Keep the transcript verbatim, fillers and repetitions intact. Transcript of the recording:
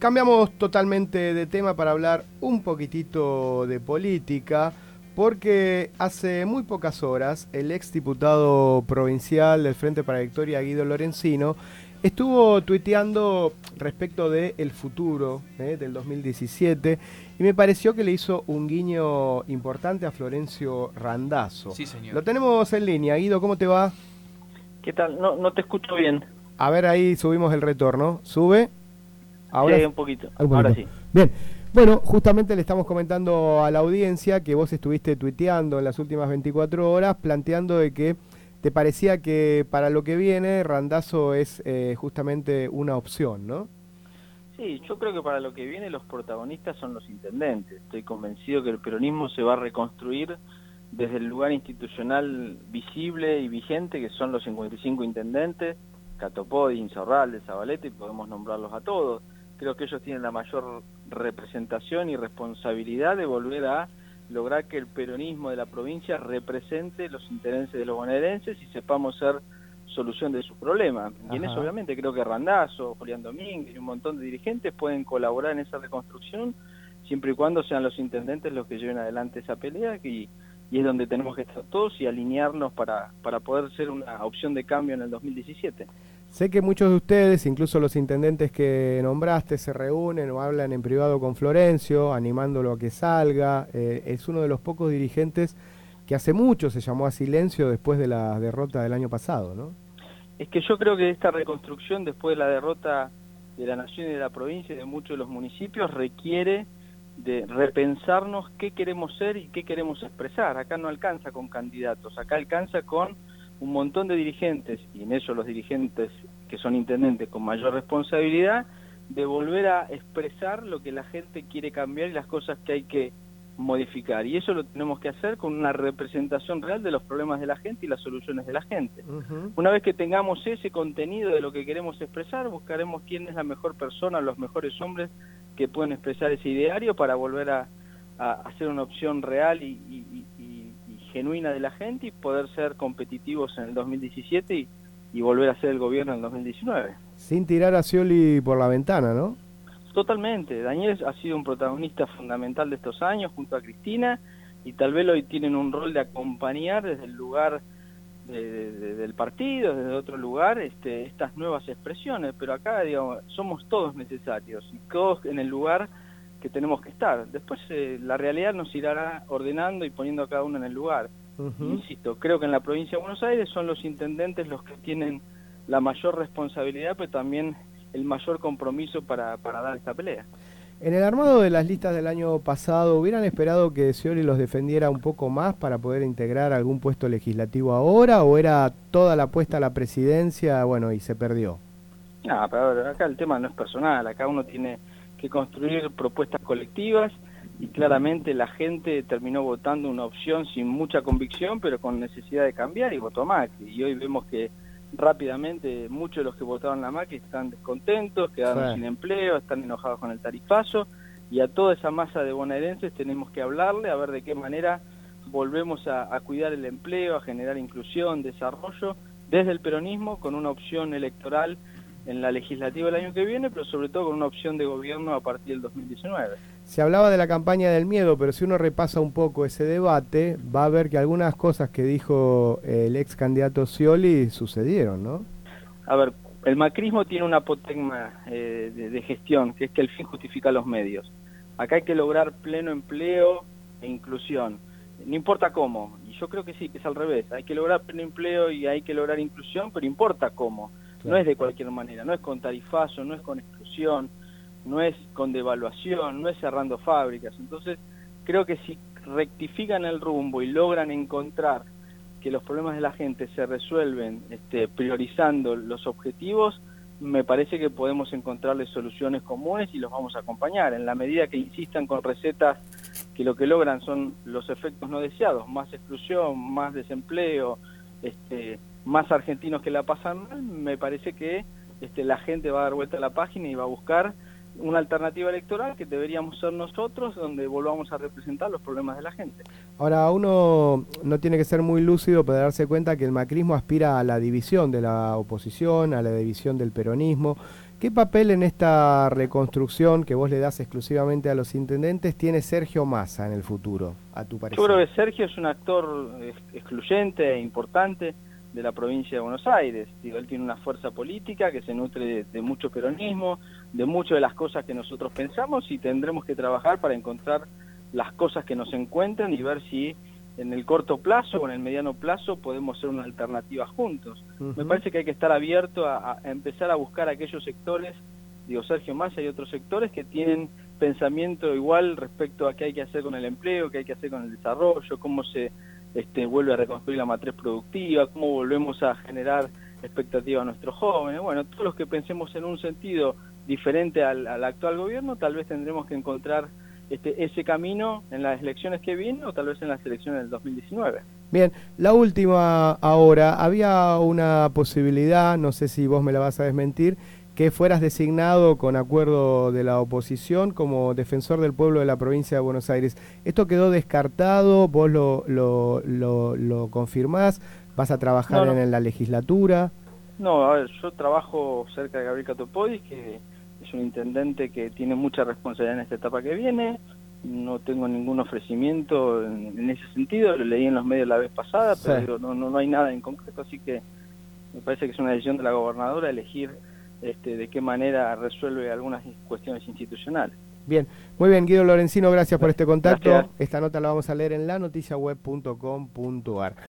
cambiamos totalmente de tema para hablar un poquitito de política, porque hace muy pocas horas el ex diputado provincial del Frente para la Victoria, Guido Lorenzino, estuvo tuiteando respecto del futuro eh, del dos mil diecisiete y me pareció que le hizo un guiño importante a Florencio Randazzo. Sí, señor. Lo tenemos en línea. Guido, ¿cómo te va? ¿Qué tal? No, no te escucho bien. A ver, ahí subimos el retorno. ¿Sube? Ahora sí, un poquito. un poquito. Ahora sí. Bien. Bueno, justamente le estamos comentando a la audiencia que vos estuviste tuiteando en las últimas veinticuatro horas planteando de que te parecía que para lo que viene Randazzo es eh, justamente una opción, ¿no? Sí, yo creo que para lo que viene los protagonistas son los intendentes. Estoy convencido que el peronismo se va a reconstruir desde el lugar institucional visible y vigente, que son los cincuenta y cinco intendentes, Catopodis, Insaurralde, Zabaleta, y podemos nombrarlos a todos. Creo que ellos tienen la mayor representación y responsabilidad de volver a lograr que el peronismo de la provincia represente los intereses de los bonaerenses y sepamos ser solución de sus problemas. Y en eso obviamente creo que Randazzo, Julián Domínguez y un montón de dirigentes pueden colaborar en esa reconstrucción, siempre y cuando sean los intendentes los que lleven adelante esa pelea, y, y es donde tenemos que estar todos y alinearnos para, para poder ser una opción de cambio en el dos mil diecisiete. Sé que muchos de ustedes, incluso los intendentes que nombraste, se reúnen o hablan en privado con Florencio, animándolo a que salga. Eh, es uno de los pocos dirigentes que hace mucho se llamó a silencio después de la derrota del año pasado, ¿no? Es que yo creo que esta reconstrucción después de la derrota de la nación y de la provincia y de muchos de los municipios requiere de repensarnos qué queremos ser y qué queremos expresar. Acá no alcanza con candidatos, acá alcanza con un montón de dirigentes, y en eso los dirigentes que son intendentes con mayor responsabilidad, de volver a expresar lo que la gente quiere cambiar y las cosas que hay que modificar. Y eso lo tenemos que hacer con una representación real de los problemas de la gente y las soluciones de la gente. Uh-huh. Una vez que tengamos ese contenido de lo que queremos expresar, buscaremos quién es la mejor persona, los mejores hombres que pueden expresar ese ideario para volver a, a hacer una opción real y, y, y, y genuina de la gente y poder ser competitivos en el dos mil diecisiete y, y volver a ser el gobierno en el dos mil diecinueve. Sin tirar a Scioli por la ventana, ¿no? Totalmente. Daniel ha sido un protagonista fundamental de estos años junto a Cristina, y tal vez hoy tienen un rol de acompañar desde el lugar de, de, de, del partido, desde otro lugar, este, estas nuevas expresiones, pero acá, digamos, somos todos necesarios y todos en el lugar que tenemos que estar. Después eh, la realidad nos irá ordenando y poniendo a cada uno en el lugar. Uh-huh. Insisto, creo que en la provincia de Buenos Aires son los intendentes los que tienen la mayor responsabilidad, pero también el mayor compromiso para, para dar esta pelea. En el armado de las listas del año pasado, ¿hubieran esperado que Scioli los defendiera un poco más para poder integrar algún puesto legislativo ahora, o era toda la apuesta a la presidencia, bueno, y se perdió? No, pero acá el tema no es personal, acá uno tiene que construir propuestas colectivas, y claramente la gente terminó votando una opción sin mucha convicción, pero con necesidad de cambiar, y votó a Macri. Y hoy vemos que rápidamente muchos de los que votaron la Macri están descontentos, quedaron sí. sin empleo, están enojados con el tarifazo, y a toda esa masa de bonaerenses tenemos que hablarle a ver de qué manera volvemos a, a cuidar el empleo, a generar inclusión, desarrollo desde el peronismo, con una opción electoral en la legislativa del año que viene, pero sobre todo con una opción de gobierno a partir del dos mil diecinueve. Se hablaba de la campaña del miedo, pero si uno repasa un poco ese debate, va a ver que algunas cosas que dijo el ex candidato Scioli sucedieron, ¿no? A ver, el macrismo tiene una apotegma eh, de, de gestión, que es que el fin justifica los medios. Acá hay que lograr pleno empleo e inclusión, no importa cómo, y yo creo que sí, que es al revés, hay que lograr pleno empleo y hay que lograr inclusión, pero importa cómo, claro. No es de cualquier manera, no es con tarifazo, no es con exclusión, no es con devaluación, no es cerrando fábricas. Entonces creo que si rectifican el rumbo y logran encontrar que los problemas de la gente se resuelven este, priorizando los objetivos, me parece que podemos encontrarles soluciones comunes y los vamos a acompañar. En la medida que insistan con recetas que lo que logran son los efectos no deseados, más exclusión, más desempleo, este, más argentinos que la pasan mal, me parece que este, la gente va a dar vuelta a la página y va a buscar una alternativa electoral que deberíamos ser nosotros, donde volvamos a representar los problemas de la gente. Ahora, uno no tiene que ser muy lúcido para darse cuenta que el macrismo aspira a la división de la oposición, a la división del peronismo. ¿Qué ¿Qué papel en esta reconstrucción que vos le das exclusivamente a los intendentes tiene Sergio Massa en el futuro, a tu parecer? Yo creo que Sergio es un actor excluyente e importante de la provincia de Buenos Aires. Digo, él tiene una fuerza política que se nutre de, de mucho peronismo, de muchas de las cosas que nosotros pensamos, y tendremos que trabajar para encontrar las cosas que nos encuentran y ver si en el corto plazo o en el mediano plazo podemos ser una alternativa juntos. Uh-huh. Me parece que hay que estar abierto a, a empezar a buscar aquellos sectores, digo, Sergio Massa y otros sectores que tienen pensamiento igual respecto a qué hay que hacer con el empleo, qué hay que hacer con el desarrollo, cómo se este, vuelve a reconstruir la matriz productiva, cómo volvemos a generar expectativa a nuestros jóvenes. Bueno, todos los que pensemos en un sentido diferente al, al actual gobierno, tal vez tendremos que encontrar Este, ese camino en las elecciones que vienen o tal vez en las elecciones del dos mil diecinueve. Bien, la última ahora, había una posibilidad, no sé si vos me la vas a desmentir, que fueras designado con acuerdo de la oposición como defensor del pueblo de la provincia de Buenos Aires. ¿Esto quedó descartado? ¿Vos lo, lo, lo, lo confirmás? ¿Vas a trabajar no, no. en la legislatura? No, a ver, yo trabajo cerca de Gabriel Catopodis, que es un intendente que tiene mucha responsabilidad en esta etapa que viene. No tengo ningún ofrecimiento en, en ese sentido, lo leí en los medios la vez pasada, pero sí. digo, no, no, no hay nada en concreto, así que me parece que es una decisión de la gobernadora elegir este, de qué manera resuelve algunas cuestiones institucionales. Bien, muy bien, Guido Lorenzino, gracias por este contacto. Gracias. Esta nota la vamos a leer en la noticiaweb punto com punto ar.